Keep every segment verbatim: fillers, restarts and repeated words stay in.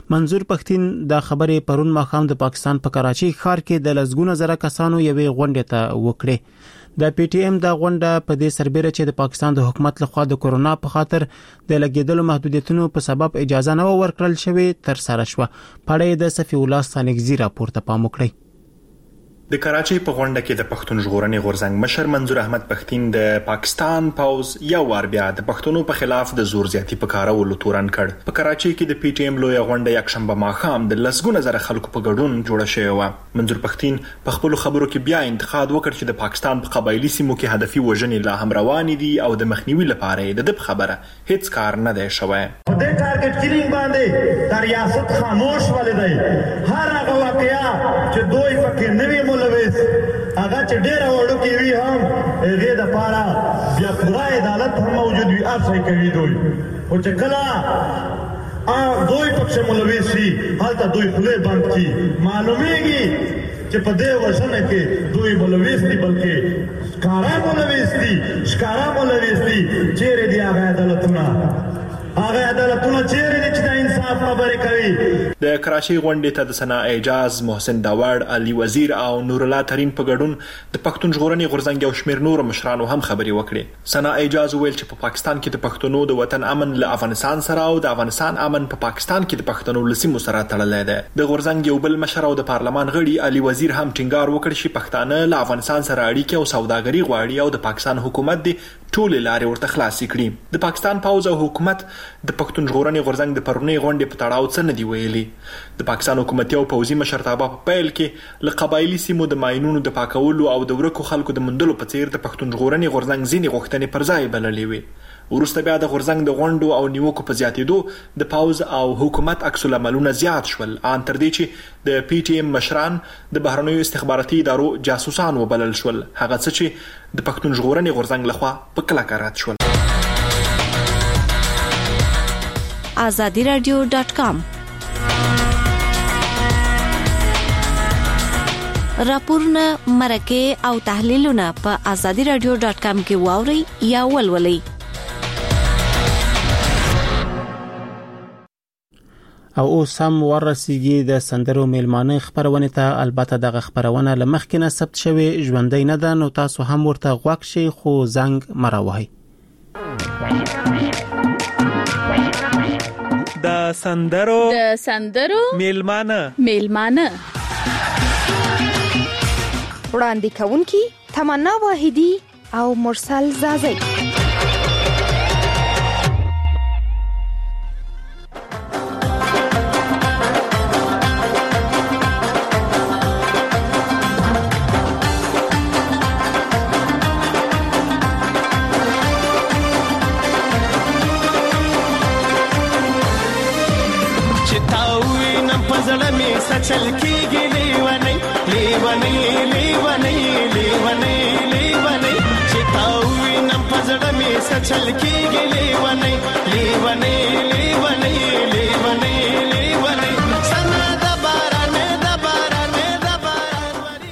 منظور پښتين د خبرې پرون ماښام د پاکستان په کراچي ښار کې د لسګونه زره کسانو یوې غونډې ته وکړې د پی ټی ایم د غونډه په دې سربېره چې د پاکستان د حکومت لخوا د کورونا په خاطر د لګیدلو محدودیتونو په سبب اجازه نه ورکړل شوې تر سره شو. پړې د صفی الله ستانګزی راپورته پام وکړي. د کراچي په غونډه کې د پښتون ژغورنې غورځنګ مشر منظور احمد پښتين د پاکستان پاوز یو وار بیا د پښتنو په خلاف د زور زیاتی په کارولو تورن کړ. په کراچي کې د پی ټی ایم لوی غونډه یک شنبه ماښام د لسګونه زره خلکو په ګډون جوړه شوې و. منظور پښتين په خپل خبرو کې بیا انتقاد وکړ چې د پاکستان په قبایلی سیمو کې هدفي وژنې لا هم روانې دي او د مخنیوي لپاره د دې خبره هیڅ کار نه دی شوی. د ټارګټ کیلینګ باندې د ریاست خاموش ولې دی. هر هغه واقعیا چې دوی پکې نوی مولویس هغه چې ډېر وړو کې وی هم هغه د پاره بیا پورا عدالت هم موجود وي اصلي کوي دوی او چې کله ا دوی پکې مولویس شي حالت دوی خله بند کی معلومیږي چې په دې وژنه کې دوی مولویس دي بلکې ښکارا مولویس دي ښکارا مولویس دي چیرې دی هغه عدالتونه هغه عدالتونه چیرې دي چې د انصاف خبرې کوي. د کراچي غونډې ته د ثنا اعجاز، محسن داوړ، علي وزیر او نور الله ترين په ګډون د پښتون ژغورنې غورځنګ یو شمېر نور مشرانو هم خبرې وکړې. ثنا اعجاز ویل چې په پاکستان کې د پښتنو د وطن امن له افغانستان سره او د افغانستان امن په پا پاکستان کې د پښتنو له سیمو سره تړلی دی. د غورځنګ یو بل مشر او د پارلمان غړي علي وزیر هم ټینګار وکړ چې پښتانه له افغانستان سره اړیکې او سوداګري غواړي او د پاکستان حکومت دی ټول لارې ورته خلاصې کړي. د پاکستان پاوز او حکومت د پښتون ژغورنې غورځنګ د پرونی غونډې په تړاو څه نه دی ویلي. د پاکستان حکومت او پوځي مشرتابه په پیل کې له قبایلی سیمو د ماینونو د پاکولو او د ورکو خلکو د مندلو په څیر د پښتون ژغورنې غورځنګ ځینې غوښتنې پر ځای بللې وي. وروسته بیا د غورځنګ د غونډو او نیوکو په زیاتېدو د پاوز او حکومت عکس العملونه زیات شول، ان تر دې چې د پی ټی ایم مشران د بهرنیو استخباراتي ادارو جاسوسان وبلل شول، هغه څه چې د پښتون ژغورنې غورځنګ لخوا په کلکه رد شول. آزادی رادیو ډاټ کام راپورونه، مرکه او تحلیلونه په آزادی رادیو ډاټ کام کې واوري یا ولولئ. او اوس هم ورسیږي د سندرو میلمانه خبرونه ته. البته دغه خبرونه لمخکې نه ثبت شوی ژوندۍ نه ده، نو تاسو هم ورته غوږ شئ خو زنګ مراوهئ. د سندرو د سندرو میلمانه میلمانه وړاندې کوونکی تمنا واحدی او مرسل زازی. चल की गिलीवनी लीवनी लीवनी लीवनी लीवनी चितावी नम पजड़ में सचल की गिलीवनी लीवनी लीवनी लीवनी लीवनी सना दबारने दबारने दबारने.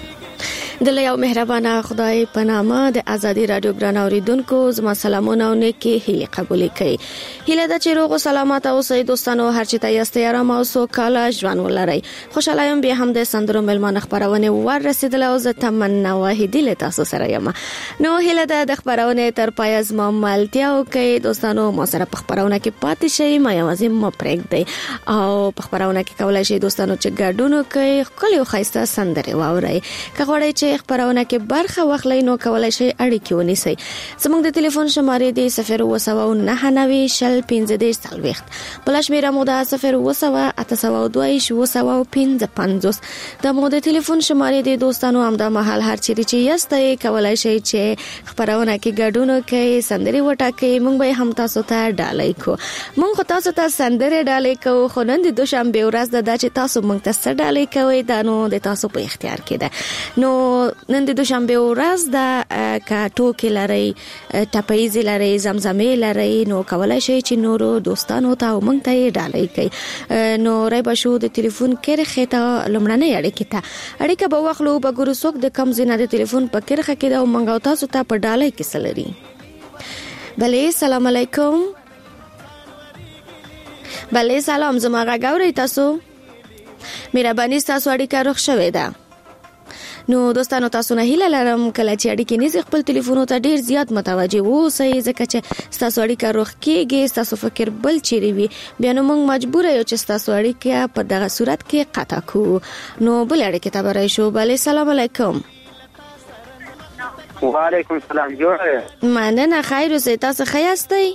د یو مهربانه خدای په نامه د ازادي رادیو ګران اوریدونکو زما سلامونه او نیکی هیله قبول کړئ. هیله د چې روغ او سلامت اوسئ دوستانو، هر چی ته یاست آرام او سوکاله ژوند ولرئ. خوشاله یم بیا هم د سندرو ملمانه خبرونه ور رسیدل او زه تمنا واحدی له تاسو سره یم. نو هیله د خبرونه تر پای زما ملتیا او کې دوستانو ما سره په خبرونه کې پاتې شئ، ما یوازې مو پرېږدئ او په خبرونه کې کولای شئ دوستانو چې ګډون کوي خپل خاصه سندره واورئ. که غواړئ چې خبرونه کې برخه واخلئ نو کولای شئ اړیکې ونیسئ. زموږ د ټلیفون شمارې دی صفر اووه سوه نهه نوي شل پنځه دېرش څلوېښت، بله شمېره مو ده صفر اووه سوه اته سوه دوه ویشت اووه سوه پنځه پنځوس. د مو د ټلیفون شمارې دی دوستانو همدا مهال هر چیرې چې یاستئ کولای شئ چې خبرونه کې ګډون وکړئ، سندرې وټاکئ، موږ به هم تاسو ته ډالۍ کوو. موږ خو تاسو ته سندرې ډالۍ کوو، خو نن د دوشنبې ورځ ده چې تاسو موږ ته څه ډالۍ کوئ دا نو د تاسو په اختیار کې ده. نو نن د دوشنبه ورځ د کاټو کې لري، ټپایز لري، زمزمې لري، نو کولای شي چې نورو دوستانو ته او مونږ ته ډالۍ کوي. نو راي بشو د ټلیفون کرخه ته لمړنۍ اړیکه ته اړیکه به واخلو په ګورو څوک د کم زینه د ټلیفون په کرخه کې دا مونږ تاسو ته په ډالۍ کې سلري. بله، السلام علیکم. بله سلام، زما غږ اورئ تاسو؟ مهرباني ستاسو اړیکه روغ شوې ده. نو دوستانو تاسو نه هیله لرم کله چې اړیکې نیز خپل ټلیفونو ته ډیر زیات متوجه اوسئ ځکه چې ستاسو اړیکه روغ کېږي ستاسو فکر بل چیرې وي بیا نو موږ مجبور یو چې ستاسو اړیکه په دغه صورت کې قطع کړو. نو بل اړیکې ته برای شو. بله سلام علیکم. وعلیکم السلام. جوړه مننه خیر اوسئ. تاسو ښه یاستئ؟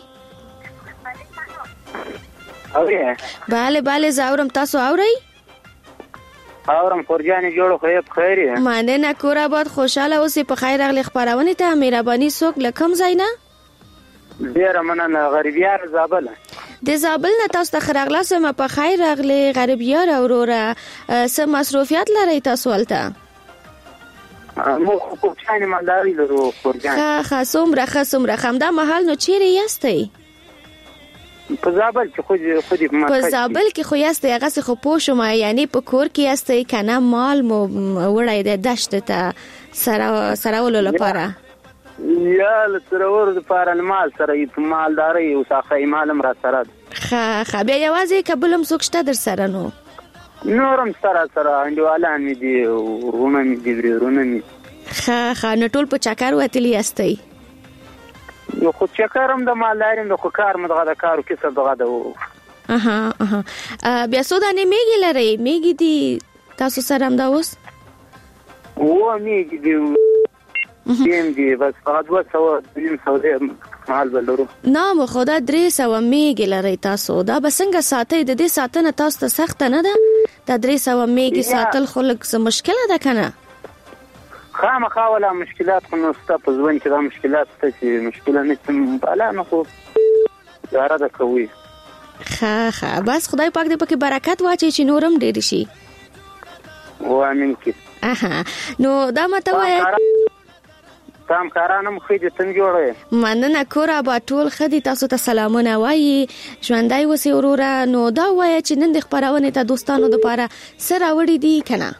اورئ؟ بله بله زه اورم. تاسو اورئ؟ اورم. خورجانې جوړه خو یې په خیر یې؟ مننه کور آباد خوشاله اوسئ. په خیر راغلئ خپرونې ته. مهرباني څوک له کوم ځای نه؟ ډېره مننه. غریبیار زابل. د زابل نه تاسو ته ښه راغلاست. ما په خیر راغلئ غریبیار وروره. څه مصروفیات لرئ تاسو هلته؟ موږ خو کوچیانې مالداري لرو خورجانې. ښه ښه څومره ښه څومره ښه. همدا مهال نو چیرې یاستئ؟ په زابل کې خو دې په زابل کې خو یاستئ. هغسې خو پوه شوم یعنې په کور کې یاستئ که نه مال مو وړی دی دشت ته سرولو لپاره؟ یا له سرولو دپاره مال سره په مالدارۍ او ساخه مال هم را سره ده. ښه ښه. بیا یوازې که بل هم څوک شته در سره؟ نو نور هم سره سره انډیوالان مې دي ورونه مې دي ورونه مې. ښه ښه. نو ټول په چکر وتلي یاستئ؟ یو خو چکر هم د مالداري هم د خو کار مو دغه د کار او کسب دغه د اها اها. بیا څو دانې میږي لرئ؟ میږي دي تاسو سره همدا اوس؟ اووه میږي دي دیم دي بس فقط دوه سوه نیم سوه مال به لرو. نه مو خو دا درې سوه میږي لرئ تاسو. دا به څنګه ساتئ؟ د دې ساتنه تاسو ته سخته نه ده؟ دا درې سوه میږي ساتل خو لږ څه مشکله ده که نه؟ خامخا ولا مشکلات خو نو ستا په ژوند کې دا مشکلات شته چې مشکله نشته بالا نه خو ګزاره ده کوي. ښه ښه. بس خدای پاک دې پکې برکت واچوي چې نور هم ډېر شي. وامین کې. اها. نو دا ماته ووایه تام کاران هم ښه دي. څنګه جوړه یې؟ مننه کور آباد ټول ښه دي. تاسو ته سلامونه وایي. ژوندی اوسئ وروره. نو دا ووایه چې نن د خپرونې ته دوستانو دپاره څه راوړي دي که نه؟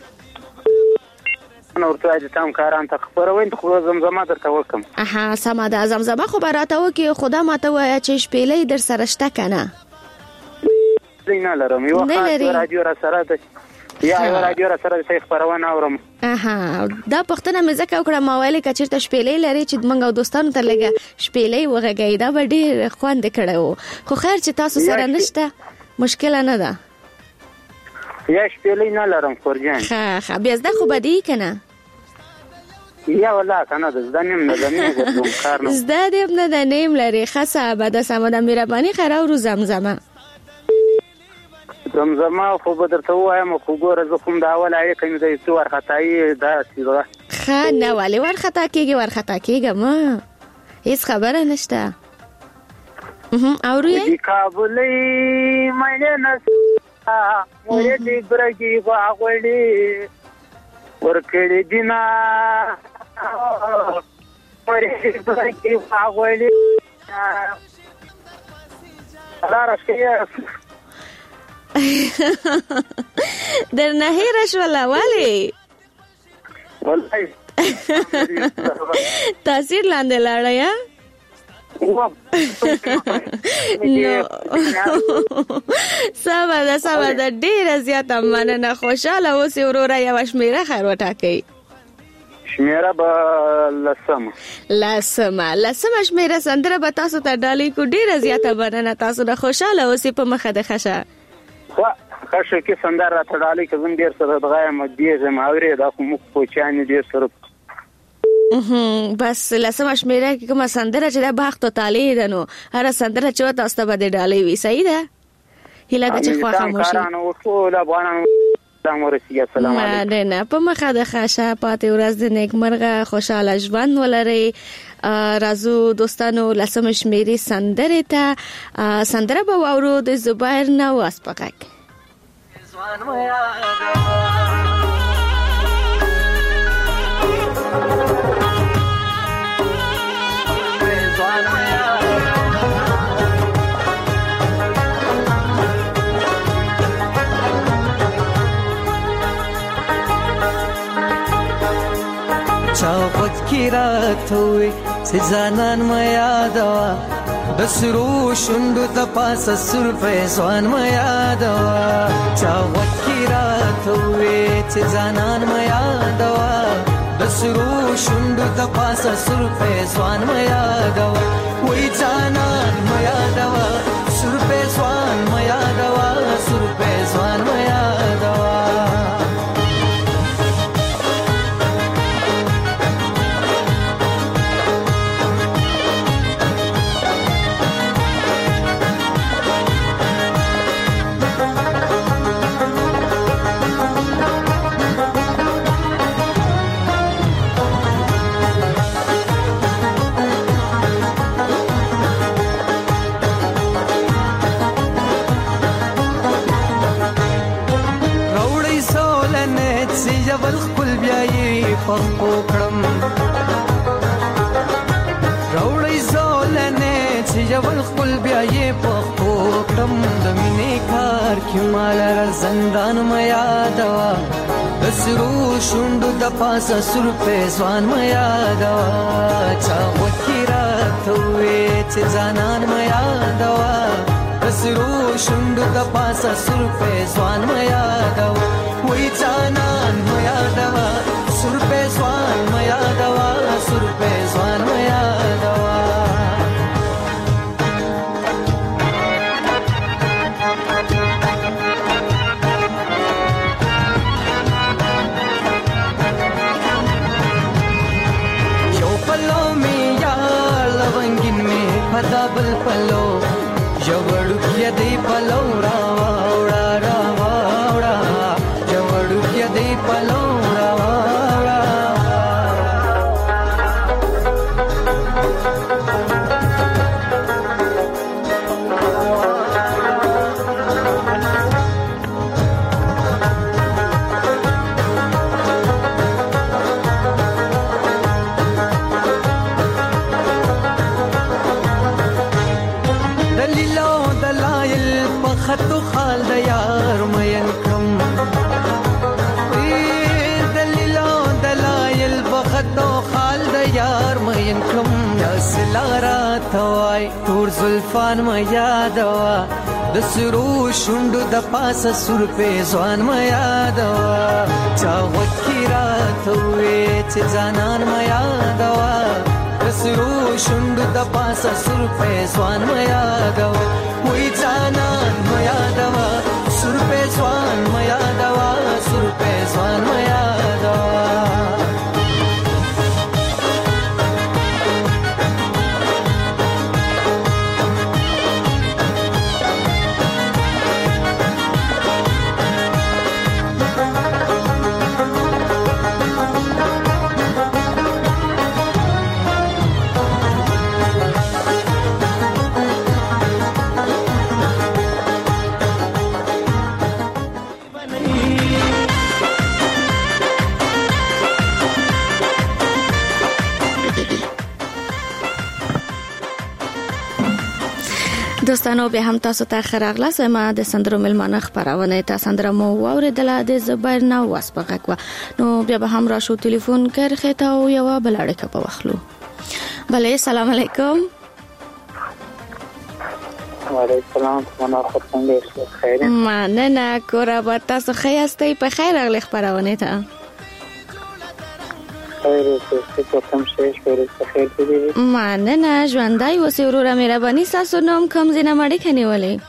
نو ورته د تام کاران ته خبروي خو زمزمه درته وکم. اها سمه ده. زمزمه خو به راته وکړي خو دا ماته ووایه چې شپېلۍ در سره شته که نه؟ نه لرم. یوه خاص رادیو را سره ده یا یو رادیو را سره د خپرونه اورم. اها. دا پوښتنه مې ځکه وکړه ما ویلې که چېرته شپېلۍ لري چې موږ او دوستانو ته لږه شپېلۍ وغږوي دا به ډېر خوند کړی و. خو خیر چې تاسو سره نشته مشکله نه ده. یا شپېلۍ نه لرم خورجان. ښه ښه. بیا زده خو به دي که نه؟ یا والله کنه زده نیم نه ده نیم ګرځوم کار نه زده دې نه ده نیم لري. ښه صحبه ده سمه ده. مهرباني ښه راوړو زمزمه. زمزمه خو به درته ووایم خو ګوره زه خو هم د اول اړیکه مې د څه وارخطایي داسې ده. ښه نه ولې وارخطا کېږي؟ وارخطا کېږم هېڅ خبره نشته. اورو یې؟ د کابلۍ مینې نسته مورې دې برګې غواغوړې ورکړې دینه مورې دې برګې غواغوړې لاره ښه درنه هېره شوله. ولې؟ والله تاثیر لاندې لاړی ها؟ سمه ده سمه ده. ډېره زیاته مننه. خوشحاله اوسئ وروره. یوه شمېره خیر وټاکئ. شمېره به لسمه لسمه لسمه شمېره سندره به تاسو ته ډالۍ کړو. ډېره زیاته مننه. تاسو نه خوشحاله اوسئ په مخه د خشه خشه کې سندره راته ډالۍ که زه ډېر سره دغه یم دیږم اورې دا خو موږ کوچیان ډېر سره بس لسمه شمېره کې کومه سندره چې دا بخت و طالع ده نو هره سندره چې تاسو ته به د ډالۍ وي. صحیح ده؟ هیله ده چې خوښه مو شي. ټول افغانانو سلام ورسیږي. السلام علیکم. مننه. په مخه د ښه پاتې ورځ د نیکمرغه خوشحاله ژوند ولرئ. راځو دوستانو لسمه شمېرې سندرې ته. سندره به واورو د زبیر نواز په غږ. چا خود کی راتوی سی زنان ما یادوا د سرو شوندو د پاسه سر پیسوان ما یادوا چا وکی راته وې چې ځانان ما یادوا د سرو شوندو د پاسه سر پیسوان ما یادوا وې ځانان ما یادوا سر پیسوان ما یادوا سر پیسوان ما یادوا پخپو کړم راوړی زولنه چې یول خپل بیا یې پخپو کړم د مینې کار کې مال را زندان ما یادوا د سرو شوندو د پاسه سر پیسوان ما یادوا چا وکی راته وې چې ځانان ما یادوا د سرو شوندو د پاسه سر پیسوان ما یادوا وې ځانان ما یادوا سر پیسوان ما یادوا سر پیسوان ما یادوا یو پلو می یار لونگین می پدا بل پلو جوړو کې دی پلو را وړا را وړا جوړو کې دی پلو را خطو خال د یار مین کم دلیلو دلایل بخطو خال د یار مین کم یاسلارا توای تور زلفان ما یادوا د سرو شوندو د پاسه سر پیسوان ما یادوا چا وکی راته وې چې ځانان ما یادوا د سرو شوندو د پاسه سر پیسوان ما یادوا وې ځانان ما یادوا سر پیسوان ما یادوا سر پیسوان ما یادوا دوستانو به هم تاسو ته خراغله سم د سندرو ملمانه خبرونه تاسو سندره مو اوریدله د زبر نو واسپغه نو بیا به هم را شو ټلیفون کرخه ته او یو بلاړه کپ واخلو. بله السلام علیکم. وعلیکم السلام. منا خو څنګه خیر؟ مننه کور به تاسو خیاستئ په خیر راغلی خبرونه ته. خیر څه کوم شي خیر خیر دې مننه ژوندای اوسې وروره مهرباني تاسو نوم کوم زینه مړی کنيولې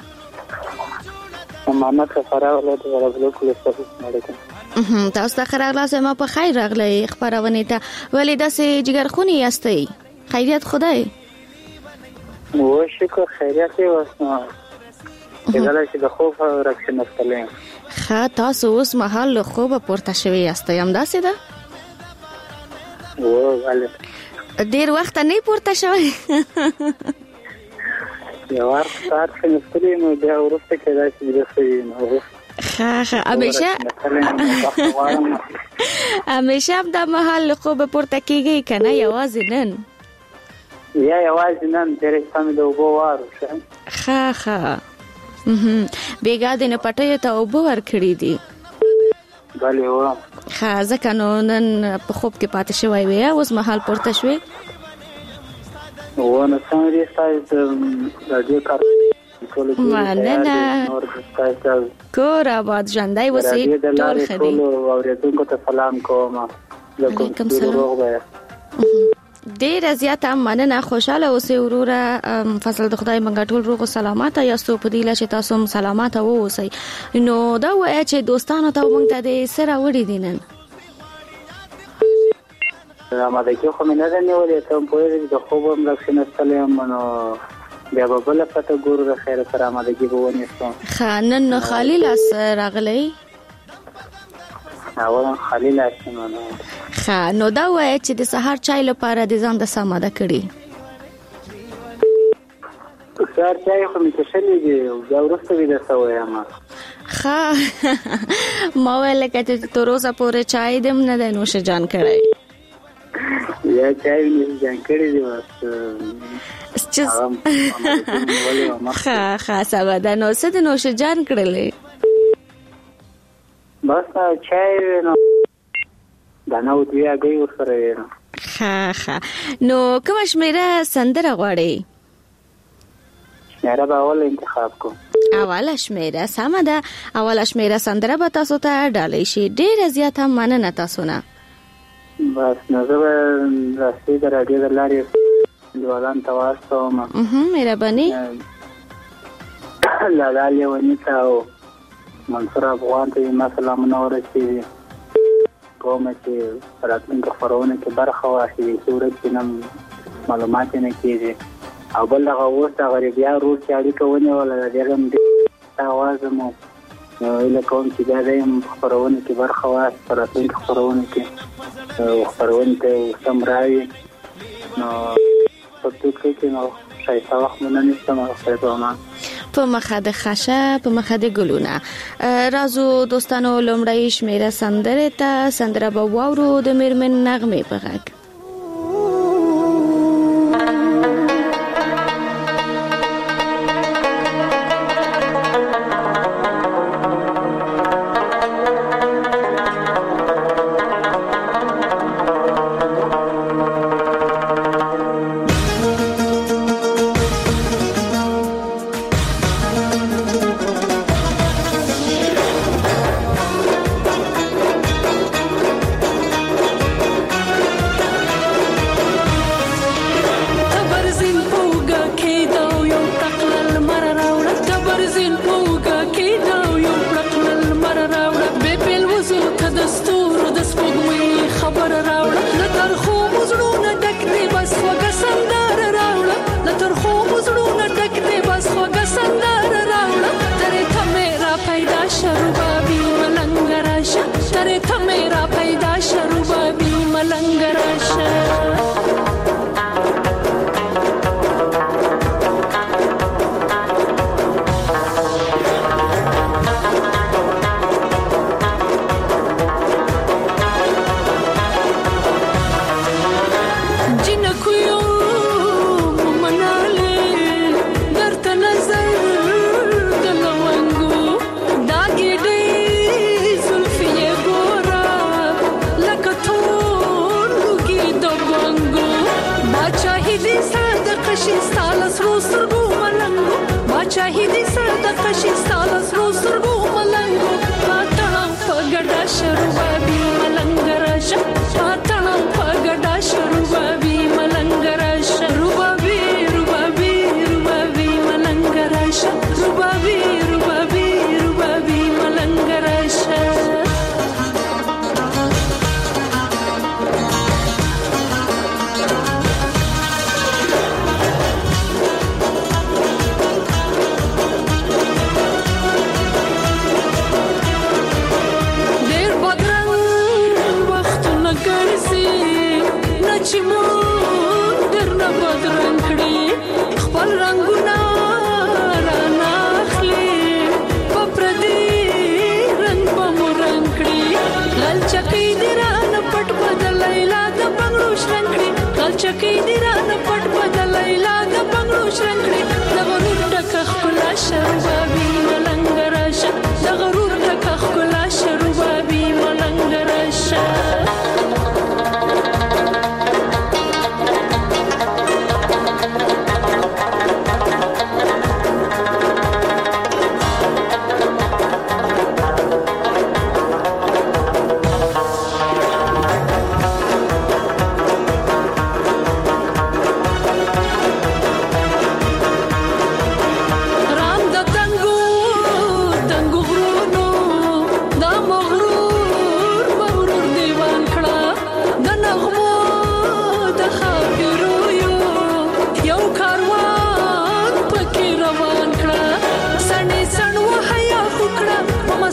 محمد خبره ولې ورغلو کله څه علیکم تاسو ته خراغله سم په خیر راغلی خبرونه ته ولې داسې جګرخونی یاستئ خیریت خدای و شکر خیریت واسه دغه چې د خوب رکشن استلې خا تاسو اوس مهال خوب پورته شوی یاستئ هم داسې ده و غالي ډیر وخت نه پورته شوی یو وخت سات کې نستلې نو بیا ورسته کېدای چې درسې نو ها ها همیشه همیشه د محل خوب پورته کیږي کنه یوازې نن یا یوازې نن ډېر سم د وبو وارو ها ها بیګا د نه پټه ته وبو ور کړی دي بله و ها ځکه نو نن په خوب کې پاتې شوی وي اوس محل پورته شوی ونه څنګه تاسو رادیو کار مننه کور آباد ژوندی اوسئ ټول ښه دي. اوریدونکو ته سلام کوم. علیکم سلام. ډیره زیاته مننه، خوشاله اوسئ وروره. فضل د خدای منګه ټول روغ او سلامات یاستو په دې لاره چې تاسو هم سلامات اوسئ. نو دا وایي چې دوستانو ته مونږ ته د سره وړي دي نن آمادګي خو مې نه ده نیولې، ته هم پوهېږې د خوب هم لږ کښېنستلی یم، نو بیا به بله پته ګورو د خیره سره آمادګي به ونیسم. ښه، نن نو خالي لاس راغلی؟ اول خالي لاس یم. ښه، نو دا وایه چې د سهار چای لپاره د ځان د څه آماده کړي؟ سهار چای خو مې څښلی دي، بیا وروسته ویده شوی یم. ښه، ما ویل لکه چې تر اوسه پورې چای دې هم نه دی نوش جان کړی. یا چای مې جان کړی دی بس. ښه ښه سبا ده. نو څه د نوش جان کړلی؟ بس چای نو دانه او دوی هګۍ ورسره وي. ښه ښه، نو کومه شمېره سندره غواړئ؟ شمېره به اوله انتخاب کوم. اوله شمېره سمه ده. اوله شمېره سندره به تاسو ته ډالۍ شي. ډېره زیاته مننه تاسو نه. بس نو زه به راستي د راډیو د لارې دیوالان ته واستوم. مهرباني. لالا لیوني ته او منصور افغان ته ما سلامونه ورسېږي. کومه چې راتلونکو خپرونه کې برخه واخلي، چې ورځ کې نم معلومات نه کېږي. او بل دغه اوس دغه بیا روډ چې اړیکه ونیوله د دغه هم د اواز مو نو ایله کوم چې بیا د یم خپرونه کې برخه واخلي، په راتلونکو خپرونه کې خپرونې ته سم راوي. نو په ټوکې کې نو ښایسته وخت مو نه نیسم. خدای په امان. په مخه د خشه، په مخه د ګلونه. رازو دوستانو، لومړی شمېره سندرې ته سندره به واورو د میرمن نغمې په غږ.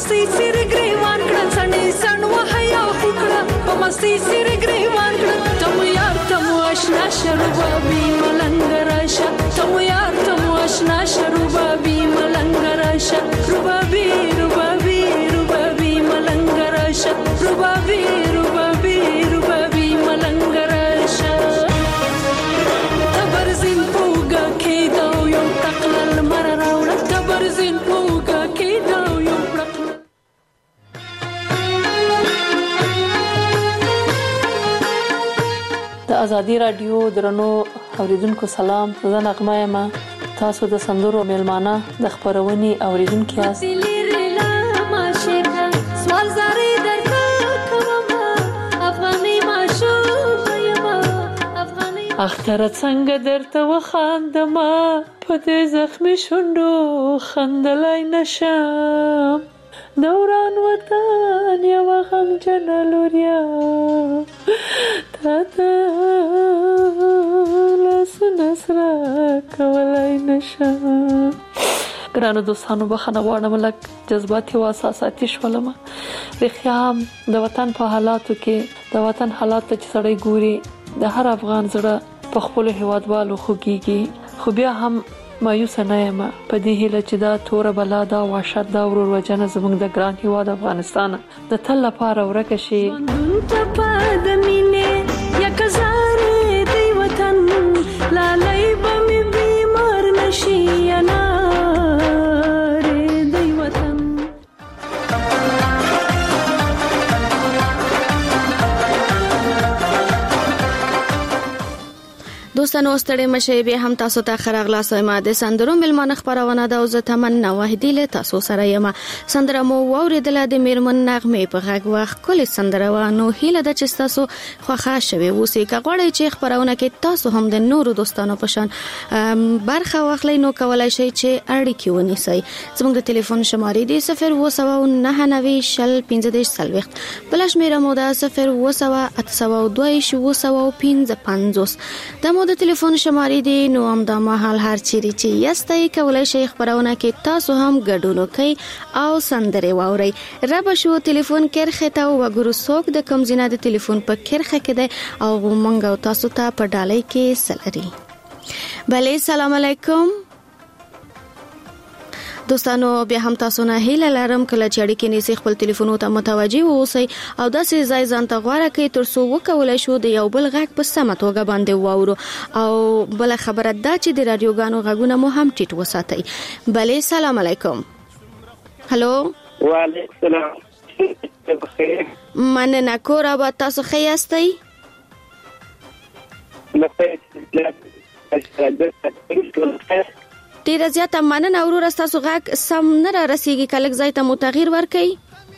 مستی سیر گریوان کړه سنې سن وحیا وکړه په مستی سیر گریوان کړه تم یار تم آشنا شربابي ملنګ راشه تم یار تم آشنا شربابي ملنګ راشه ربابي ربابي ربابي ملنګ راشه ربابي ربابي ربابي ملنګ راشه تبرزین پوګه کېدو یو تقلل مر راوړه تبرزین پوګه کېدو یو تقلل د ازادي رادیو درنو اوریدونکو سلام، زه نغمه یم. تاسو د سندرو میلمانه د خبرونې اوریدونکو یاست. اختر څنګه درته وخاندما په دې زخمي شونډو خندلای نشم دوران وطن یو غم جنلوریا تا ته لاس نسرا کولای نشم. ګرانو دوستانو بخښنه غواړم لکه جذباتي او احساساتي شولم. رښتیا د وطن په حالاتو کې د وطن حالات ته چې سړی ګوري د هر افغان زړه په خپل هیوادوالو خوږیږي، خو بیا هم مایوس نه یم په دې هیله چې دا تور بلا دا وحشت دا ورور وجنه زموږ د ګران هیواد افغانستان د تل لپاره ورکه شي. د مینې یک زارې دی وطن لالای به مې بیمار نشي انارې دی وطن. دوستانو ستړي مشه به هم تاسو ته خراغلا سوما د سندرو ملمانه خبرونه د اوزه تمنا واحدی له تاسو سره یم. سندره مو اوریدله د میرمن نغمه په غږ وخت کول سندره وانه هیله د چستاسو خوخه شوي وسی کغړی چې خبرونه کې تاسو هم د نورو دوستانو په شان برخه واخلئ نو کولای شئ چې اړیکې ونیسئ. زموږ د ټلیفون شمارې دی صفر و سبا نه نوي شل پنځه دېرش سلويخت بل شمیره مو ده صفر و سبا اته سبا دوه شو سبا پنځه پنځوس د مو د ټلیفون شمارې دی. نو هم د مهال هر چیرې چې یاستئ کولای شئ خبرونه کې تاسو هم ګډون وکئ او سندره واورئ. رب شو ټلیفون کرخه ته وګورو څوک د کم زینه د ټلیفون په کرخه کې دی او مونږ تاسو ته په ډالۍ کې سلري. بله سلام علیکم دوستانو، بیا هم تاسو نه هیله لرم کله چې اړیکې نیسئ خپل ټلیفونونو ته متوجي اوسئ او داسې ځای ځان ته غوره کړئ تر څو وکولای شو د یو بل غږ په سمه توګه باندې واورو او بل خبره دا چې د رادیوګانو غږونه مو هم ټیټ وساتئ. بله سلام علیکم. هلو وعلیکم السلام. مننه کور آباد، تاسو ښه یاستئ؟ ډیره زیاته مننه وروره، ستاسو غږ سم نه را رسیږي، کلک ځای ته مو تغییر ورکئ.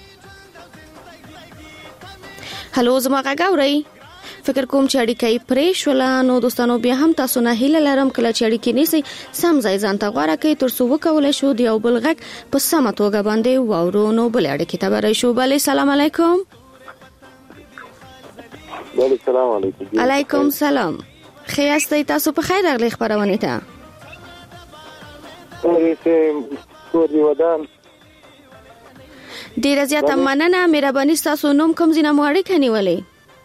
هلو زما غږ اورئ؟ فکر کوم چې اړیکې پرې شوله. نو دوستانو بیا هم تاسو نه هیله لرم کله چې اړیکې نیسئ سم ځای ځان ته غوره کړئ تر څو وکولای شو د یو بل غږ په سمه توګه باندې واورو. نو بل اړیکې ته به شو. بله سلام علیکم. بله سلام علیکم. علیکم سلام. ښه یاستئ؟ تاسو په خیر راغلی خبرونې ته. ډیره زیاته مننه، مهرباني ستاسو نوم کوم ځای نه مو اړیکه نیولې؟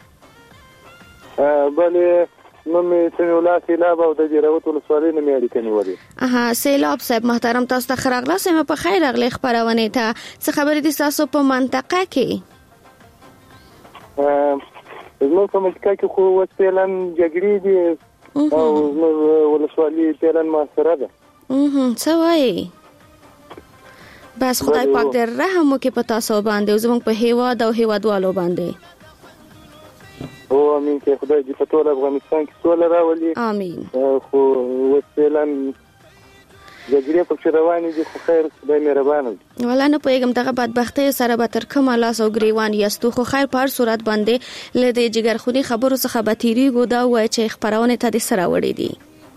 بله نوم یې سمیع الله سیلاب او د جیروت ولسوالۍ نه مې اړیکه نیولې. اها سیلاب صاحب محترم، تاسو ته ښه راغلاست. په خیر راغلی خبرونې ته. څه خبرې دي ستاسو په منطقه کې؟ زموږ په منطقه کې خو اوس فعلا جګړې دي او زموږ ولسوالي فعلا محاصره ده. څه وایي؟ بس خدای پاک دې رحم وکړي په تاسو باندې او زموږ په هیواد او هیوادوالو باندې. او امین کې خدای دې په ټول افغانستان کې سوله راولي. امین. خو اوس فعلا جګړې په روانې دي، خو خیر خدای مهربان دی. ولا نه پوهېږم دغه بدبختۍ سره به تر کومه لاس او ګریوان یاستو، خو خیر په هر صورت باندې له دې جګرخوني خبرو څخه به تېرېږو. دا ووایه چې خپرونې ته دې څه راوړي دي؟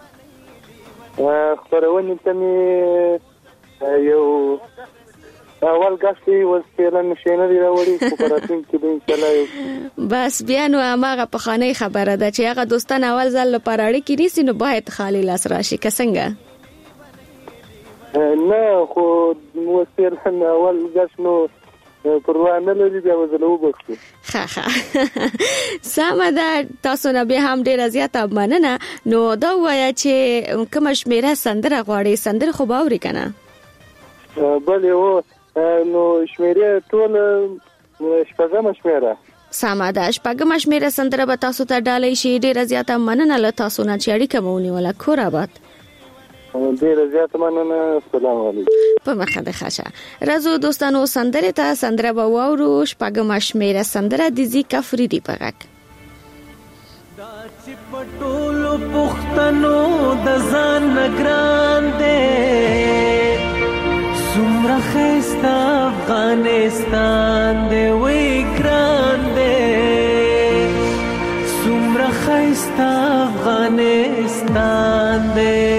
خپرونې ته مې یو اول غاښتي اوس فعلا نشینه دی راوړي، خو په راتلونکي کې به انشاءالله بس بیا نو هماغه پخوانۍ خبره ده چې هغه دوستان اول ځل لپاره اړیکې نیسي نو باید خالي لاس راشي که څنګه؟ نه خو وسیل اول غش نو پروا نه لري بیا وزلو وبخښو. ښه ښه سمه ده. تاسو نه به هم ډېره زیاته مننه. نو دا وایه چې کومه شمیره سندره غواړئ؟ سندره خو به اورئ که نه؟ بلې هو نو شمیرې ټوله شپږمه شمیره. سمه ده. شپږمه شمیره سندره به تاسو ته ډالۍ شي. ډېره زیاته مننه له تاسو نه چې اړیکه مو ونیوله. کور آباد. ډېره زیاته مننه. السلام علیکم. په مخه ده ښه. راځو دوستانو سندرې ته. سندره به واورو. شپږمه شمیره سندره د زیکا فریدي په غږ. دا چې په ټولو پښتنو د ځان نه ګران دی، څومره ښایسته افغانستان دی، وی ګران دی، څومره ښایسته افغانستان دی.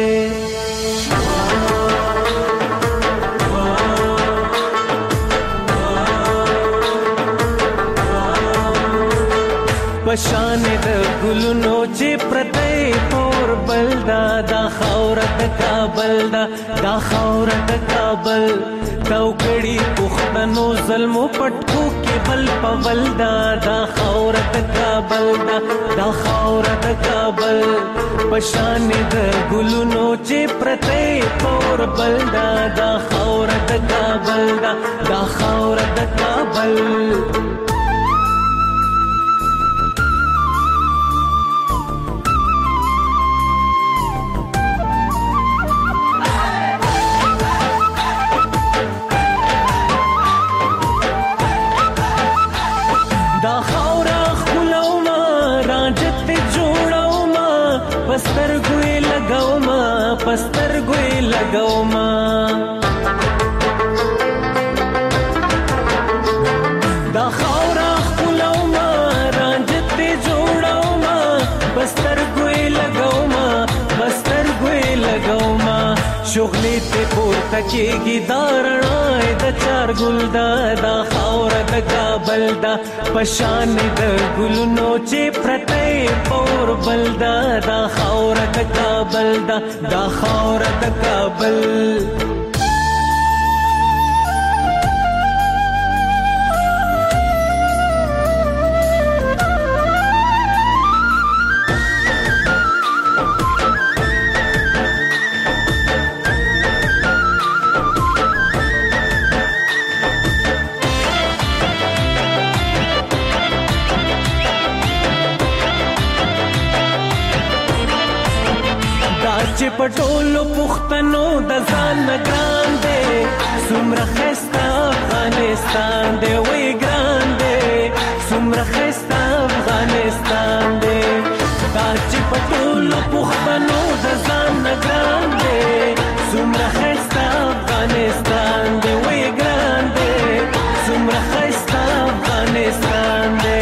پشان د ګلونو چې پرته پور بلدا دا خاور د کابل دا دا خاور د کابل توکړی پښتنو ظلم پټکو کې بل پول دا دا خاور د کابل دا دا خاور د کابل پشان د ګلونو چې پرته پور بلدا دا خاور د کابل دا دا خاور د کابل. پستر ګوي لګاو ما پستر ګوي لګاو ما دا خاورا خپلو ما رانجت جوړاو ما پستر ګوي لګاو ما پستر ګوي لګاو ما شغلې ته پورته کېږي دارنای د چار ګل دا دا خاور د کابل دا پشان د ګلونو چې پرته پور بل دا دا خاور د کابل دا دا خاور د کابل. چې پټولو پښتنو د ځان نه ګران دی، څومره ښایسته افغانستان دی، وی ګران دی، څومره ښایسته افغانستان دی. دا چې پټولو پښتنو د ځان نه ګران دی، څومره ښایسته افغانستان دی، وی ګران دی، څومره ښایسته افغانستان دی.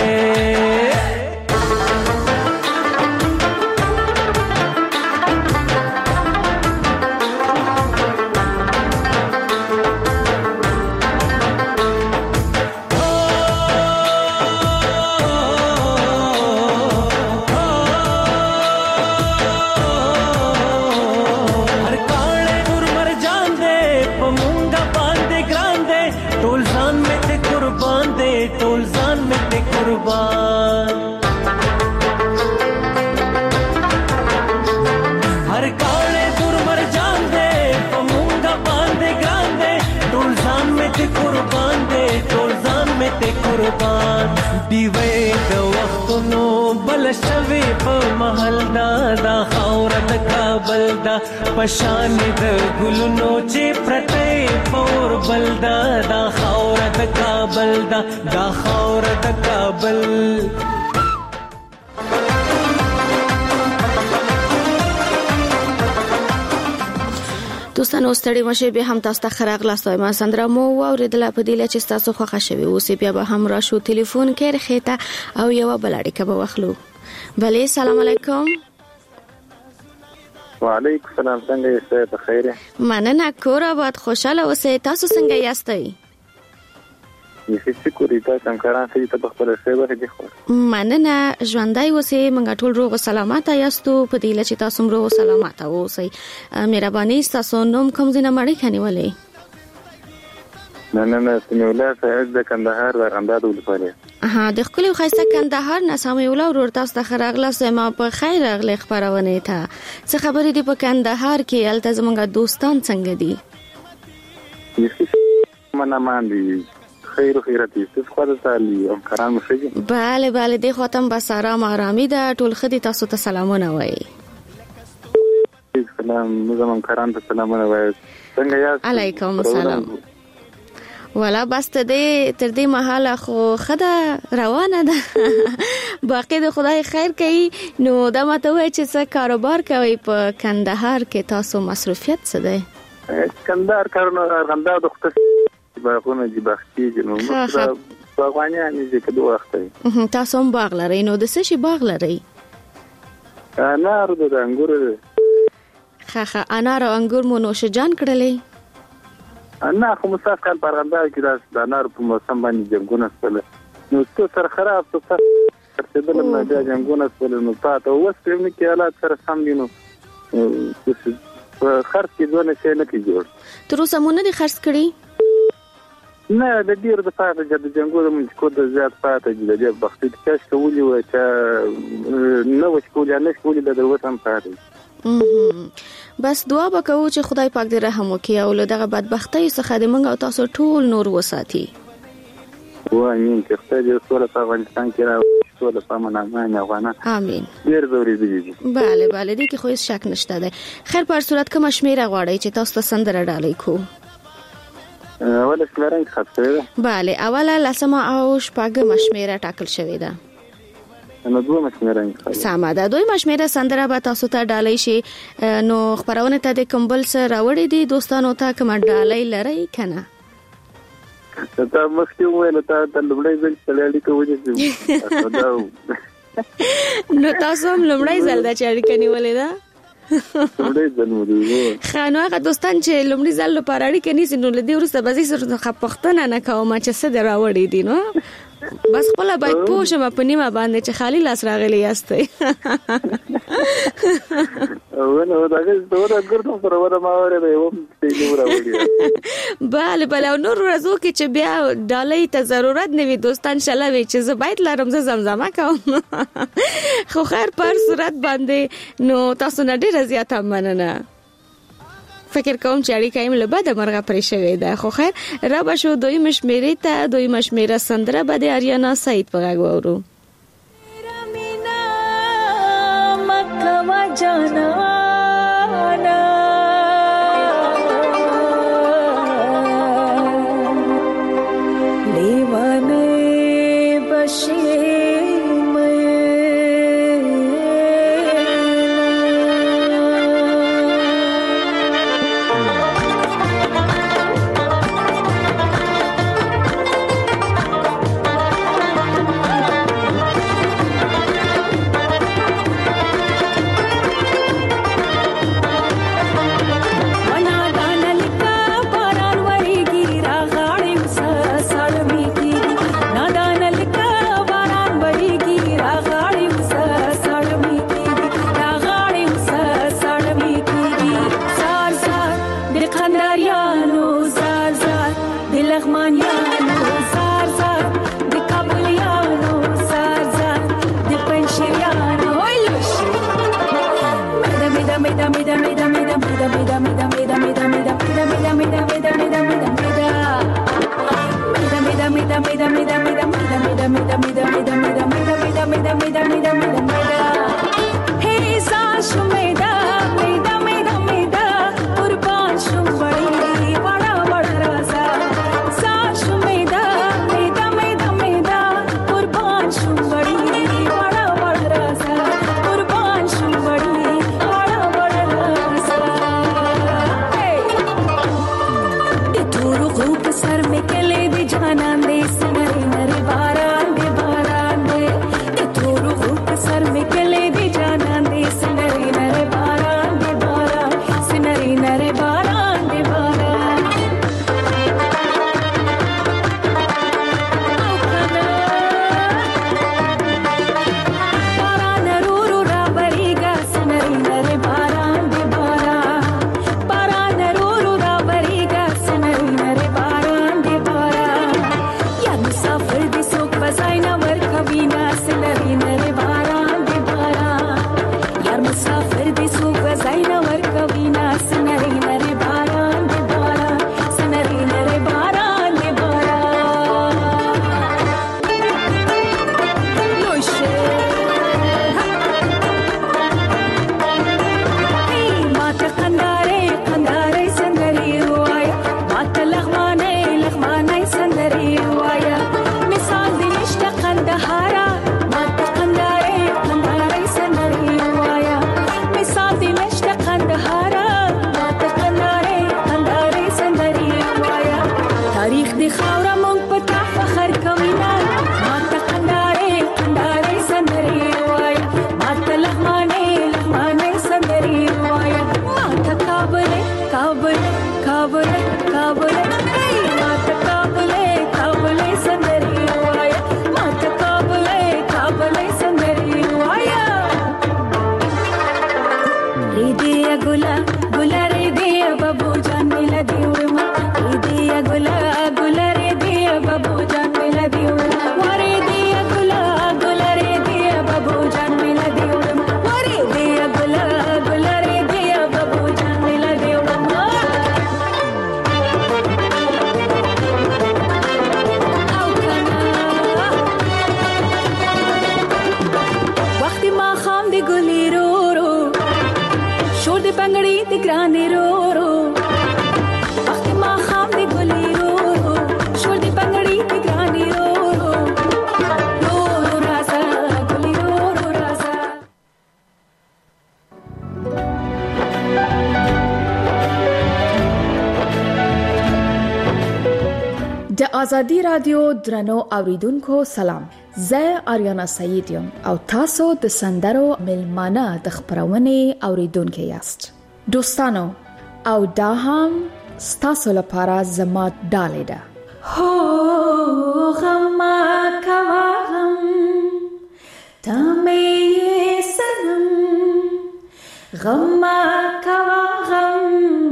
دیوی د وختونو بل شوی په محل دا دا خاور د کابل دا پشان د ګلونو چې پرته پور بل دا دا خاور د کابل دا دا خاور د کابل. دوستانو ستړي مشه به هم تاسو ته خراغ لاستوي ما سندره مو اوریدله په دې چې تاسو خوښه شوي اوس بیا به هم راشو ټلیفون کې رخیته او یو بل اړیکه به واخلو. بله سلام علیکم. وعلیکم السلام. څنګه یاست؟ بخیر. مننه. کور آباد. خوشاله اوسئ. تاسو څنګه یاستئ؟ یې شکر ایته څنګه راځي ته په خپل څه وره دي خو مننه ژوندۍ اوسې موږ ټول روغ او سلامات یاستو په دې لچې تاسو روغ او سلامات اوسئ مهرباني تاسو نوم کوم ځای مړی کنيولې نه نه نه سمولا فعز د کندهار د غنداد ولسوالۍ ها د خپل خیسته کندهار نه سمولا ورور تاسو ته خراغله سما په خیر اغلی خبرونه ته څه خبرې دی په کندهار کې الته زمونږ دوستان څنګه دي یې منه ماندي خیر خیرت یې څه خو تعالی او کرام شي bale bale د ختم بس آرام آرامي ده ټول خدي تاسو ته سلامونه وایي سلام زمون کرام ته سلامونه وایي څنګه یاست علیکم السلام ولا بس ته دې تر دې محاله خو خدا روانه ده باقي د خدای خیر کوي نو دا ماته وای چې څه کاروبار کوي په کندهار کې تاسو مصروفیت څه دی کندهار کارونه غندا د خصوص باغونه دي بختي نو باغوانیا نه چې دوه وخت تاسو هم باغ لرئ نو د څه شي باغ لرئ انار د انګور خخه انار او انګور مو نوش جان کړلې انا خو مساف کال پرغندا کې د انار په موسم باندې جنگونه سره نو څه سره خراب څه ترتیبل نه د جنگونه سره نو تاسو وسته نه کې حالات سره سم دي نو خرڅ کې ځونه شي نه کې جوړ تر اوسه مونږ نه خرڅ کړی نه د ډیر د پاتې د جنگونه مونږ کو د زیات پاتې د دې بختي کاش کولی و چې نو وښ کولی نه کولی د وطن پاتې بس دعا وکړو چې خدای پاک دې رحم وکړي او له دغه بدبختۍ څخه د منګ او تاسو ټول نور وساتي وامين چې خدای دې سوله په افغانستان کې راوړي سوله په امن افغانان امين ډیر ضروري دي bale bale دې کې خو هیڅ شک نشته ده خیر په صورت کوم شمیره غواړي چې تاسو ته سندره ډالۍ کو اوله شمیره خاطره bale اوله لسمه او شپږم شمیره ټاکل شوې ده نو دوه مشمیره ساده ده دوی مشمیره سندره به تاسو ته ډالۍ شي نو خبرونه ته د کمبل سره راوړې دي دوستانو ته کوم ډالۍ لري کنه ته مخکې ویل ته د لومړی ځل چلېږي کوی نو تاسو هم لومړی ځل د چاړي نیولې ده لومړی ځل مو دی خانو هغه دوستان چې لومړی ځل لپاره اړیکه نیسي نو لدی ورسته بزي سره خپختنه نه کوم چې څه دی راوړې دي نو بس خپل باید پوښم په نیمه باندې چې خالی لاس راغلی یاستئ ونه دا ګرځو ګرځو پر وره ما وره به و چې نور راوړي bale bale نور ورځو کې چې بیا ډالۍ ته ضرورت نه وي دوستان شلوي چې زه باید لارم زه زمزمه کوم خو خیر پر صورت باندې نو تاسو نه ډیر زیاته مننه فکر کوم چې اړیکه یې له بده مرغه پرې شوې ده خو خیر را به شو دوی مشمیره ته دوی مشمیره سندره به د اریانا سعید په غږ واورو مکه جانا لیوانه بشي सर में केले भी जाना दे सनरे ګورم پتا فخر کوینا ماته قندارې قندارې سندري وای ماته لغمانې لغمانې سندري وای ماته کابل کابل کابل کابل ماته کابل کابل سندري وای ماته کابل کابل سندري وای ری دې ګلا ګلا ری دې بابو جان مل دیوما ری دې ګلا ګلا ری دې بابو جان مل دیوما وری دې ګلا ګلا ری دې بابو جان مل دیوما وری دې ګلا ګلا ری دې بابو جان مل دیوما او کنا وخت ما خام دی ګلی رو رو شور دی پنګړی دی ګرانې رو رو وخت ما خام دی ګلی رو رو شور دی پنګړی دی ګرانې رو رو رو رو راسا ګلی رو رو راسا د ازادي رادیو درنو اوریدونکو سلام، زه آریانا سعید یم او تاسو د سندرو ملمانه د خبرونه اوریدونکو یاست. دوستانو او دا هم ستاسو لپاره زما ډالې ده. هو غم کوا غم تمه سنم غم کوا غم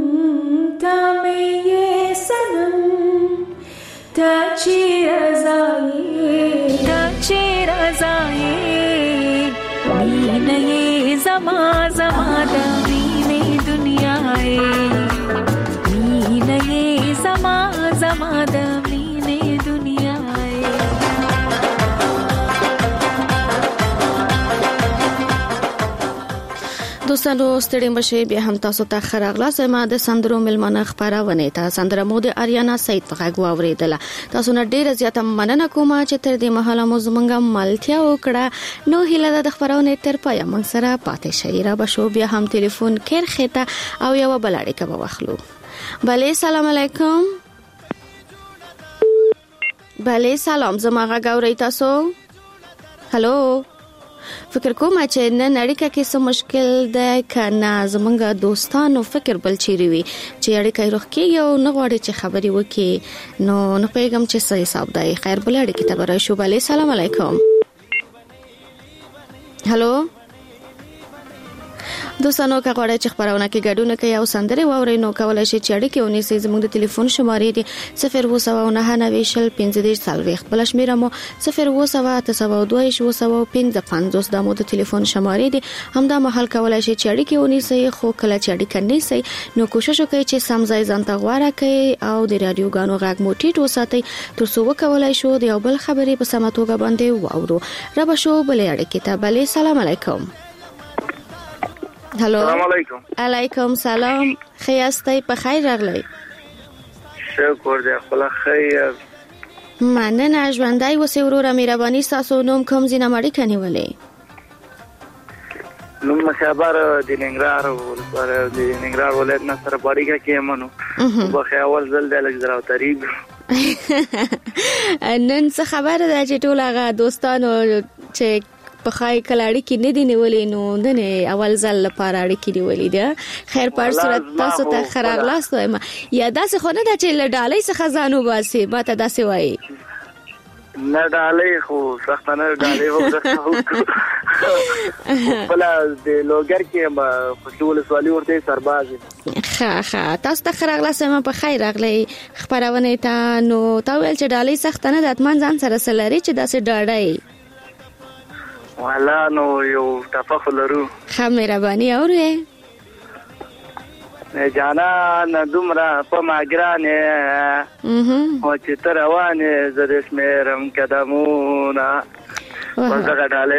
تمه سنم تا چیرزایی تا چیرزایی مینه زما زما د مینه دنیاي مینه زما زما د مینه دنیاي دوستانو ستړي مشه بیا هم تاسو ته خراغلا سم د سندرو ملمنه خبرونه ته سندره مو د اریانا سعید په غږ واوریدله. تاسو نه ډیره زیاته مننه کوم چې تر دې مهاله مو زمونږه ملتیا وکړه. نو هیله د خبرونه تر پای موږ سره پاتې شئ. را بشو بیا هم ټلیفون کیر خته او یو بلاړی کبه واخلو. بله سلام علیکم. بله سلام زما غږ اورئ تاسو؟ هالو فکر کوم چې نن اړیکه کې څه مشکل ده کنه زمونږ دوستانو فکر بل چیري وي چې اړیکه روخ کېږي او نه غواړي چې خبري وکړي نو نه پیغام چې څه حساب دی. خیر بل اړیکه ته ورشو. بله سلام علیکم. هالو دوستانو که غواړئ چې خبرونه کې ګډون کوي او سندره واورئ نو کولای شئ چې اړیکه ونیسئ. زموږ د ټلیفون شمارې دي صفر اووه سوه نهه نوي شل پنځه دېرش څلوېښت، بله شمېره مو صفر اووه سوه اته سوه دوه ویشت اووه سوه پنځه پنځوس. دا مو د ټلیفون شمارې دي. همدا مهال کولای شئ چې اړیکه ونیسئ، خو کله چې اړیکه نیسئ نو کوشش وکړئ چې سم ځای ځان ته غوره کړئ او د رادیوګانو غږ مو ټیټ وساتئ تر څو وکولای شو د یو بل خبرې په سمه توګه باندې واورو. را به شو بلې اړیکې ته. بلې سلام علیکم. هلو سلام علیکم. علیکم سلام. خیاستای په خیر راغلی. شکر دې خپل خیر. مننه ژوندۍ اوسې وروره. مهرباني ستاسو نوم کوم ځای نه اړیکه نیولې؟ نوم خبر د ننګرهار ولایت د ننګرهار ولایت نه سره اړیکه کې منو په خیال زل د لګزراو تاریخ نن څه خبره ده چې ټول هغه دوستانو چې په خای کلاړی کې نه دی نیولې نو دنه اول ځل لپاره اړیکې نیولې ده. خیر پر صورت تاسو ته خراغلاست وایم. یا داسې خو نه ده چې لډالۍ څخه ځانو باسي ماته داسې وایي نه ډالۍ خو سخت نه ډالۍ وو بل د لوګر کې خوشول سوالي ورته سرباز. ښه ښه تاسو ته خراغلاست ما په خیر راغلی خبرونه ته. نو تا ویل چې ډالۍ سخت نه ده اتمان ځان سره سلري چې داسې ډاډای والا نو یو تفاخر لرو. ښه مهرباني اورئ نه جانا نه دومره په ماګرانه او چې تر روانه زده شمېرم قدمونه وزغه ډاله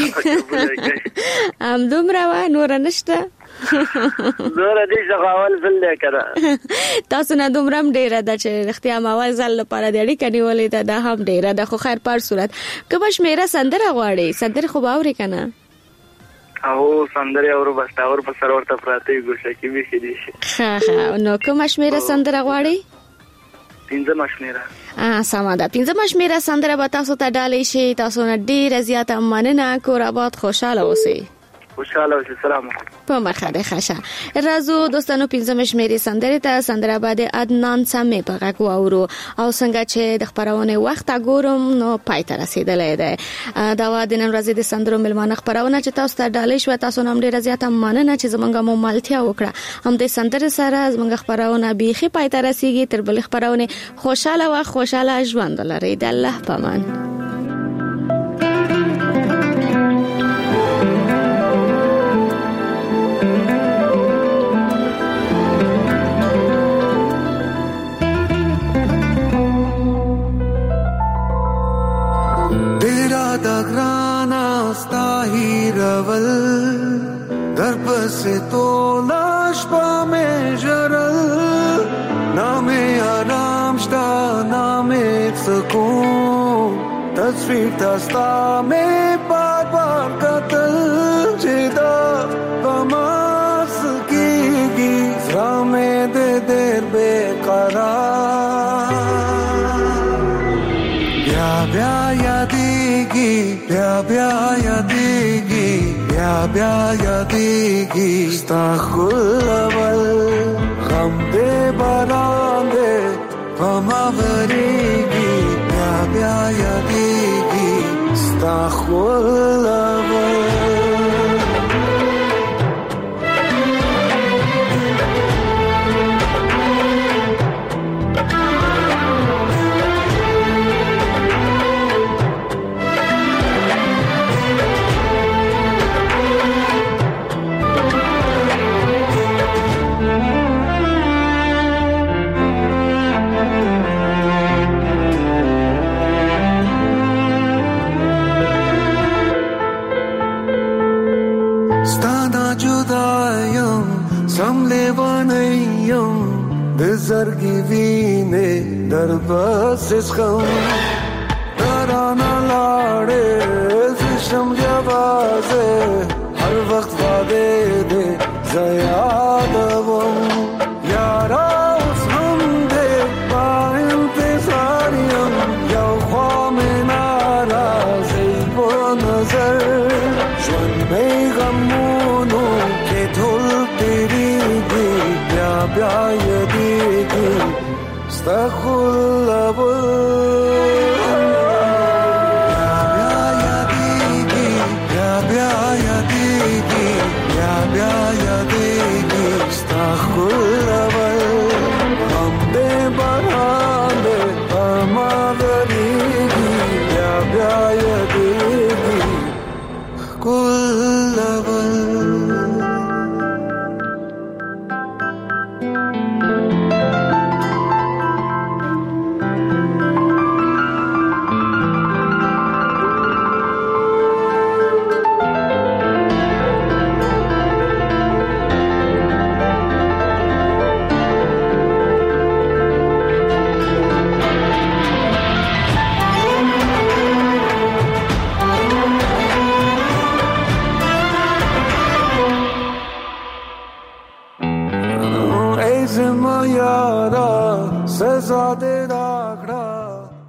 ام دومره و نور نشته زوره دې ځغاول زل کړه. تاسو نه دومره ډیره ده چې اختیار اول ځل لپاره د اړیکې نیولې ده. دا هم ډیره ده خو خیر پر صورت کوم شمیره سندره غواړي سندره خو باورې کنه او سندره اورو بس تاور په سرور ته پراته ګوشه کې وی شي. ها ها نو کوم شمیره سندره غواړي؟ پنځمه شمیره. ا سمه ده. پنځمه شمیره سندره به تاسو ته ډالې شي. تاسو نه ډیره زیاته مننه. کور آباد خوشاله اوسئ. خوشاله اوسئ. سلام علیکم. په مرخه خشه. راځو دوستانو پنځمه شمیره سندره ته سندره بعد عدنان سمې په غږ واورو او څنګه چې د خبرونه وخت ګورم نو پای ته رسیدلې ده. دا و د نن ورځې د سندرو ملمانه خبرونه چې تاسو ته ډالې شو. تاسو نوم ډیره زیاته مننه چې زمونږه مو مالتیا وکړه. هم د سندره سره زمونږ خبرونه بیخي پای ته رسیږي. تر بل خبرونه خوشاله و خوشاله ژوند لرئ. د الله پامان. در پس تو لاش پا میں جرل نام آرام شتا نام سکون تصویر دستا میں بار بار قتل جدا بماس کی گی زرام دے دیر بے قرار بیا بیا یادیگی بیا بیا یادیگی بیا بیا یادیگی ستا خلول غم دے باران دے پما وریگی بیا بیا یادیگی ستا خلول زرگی وینے در بس خم ترانا لاڑے زشم جوازے ہر وقت وعدے دے زیادوم یارا اس ہم دے با انتظاریم یو خوام نارازی و نظر جون میں غمونو کے دھل تیری دی بیا بیا یدیگی ستا خود